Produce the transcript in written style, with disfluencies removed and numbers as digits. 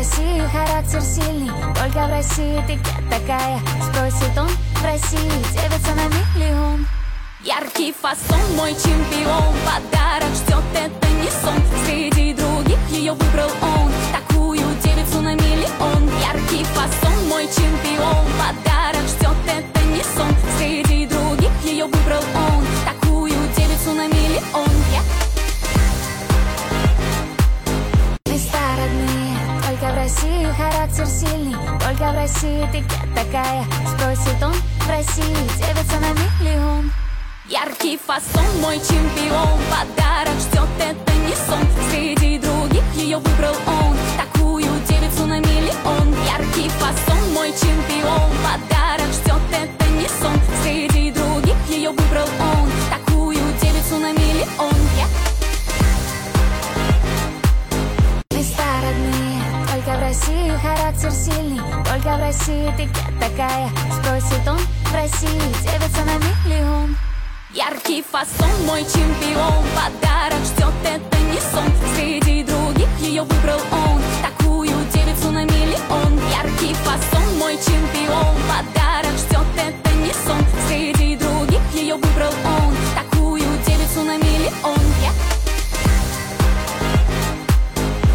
России характер сильный, только в России ты где такая? Спросит он в России, девица на миллион. Яркий фасон, мой чемпион, подарок ждет, это не сон. Среди других ее выбрал он, такую девицу на миллион. Яркий фасон, мой чемпион, подарок ждет, это не сон. Среди других ее выбрал он, такую девицу на миллион. Места родные, только в России характер сильный, только в России ты где такая? Спросит он в России, девица на миллион. Яркий фасон, мой чемпион, подарок ждет, это не сон. Среди других ее выбрал он, такую девицу на миллион. Яркий фасон, мой чемпион, подарок ждет, это не сон. Среди других ее выбрал он, такую девицу на миллион. Места родные, только в России характер сильный, только в России ты где такая? Спросит он в России, девица на миллион. Яркий фасон, мой чемпион, подарок ждет, это не сон. Среди других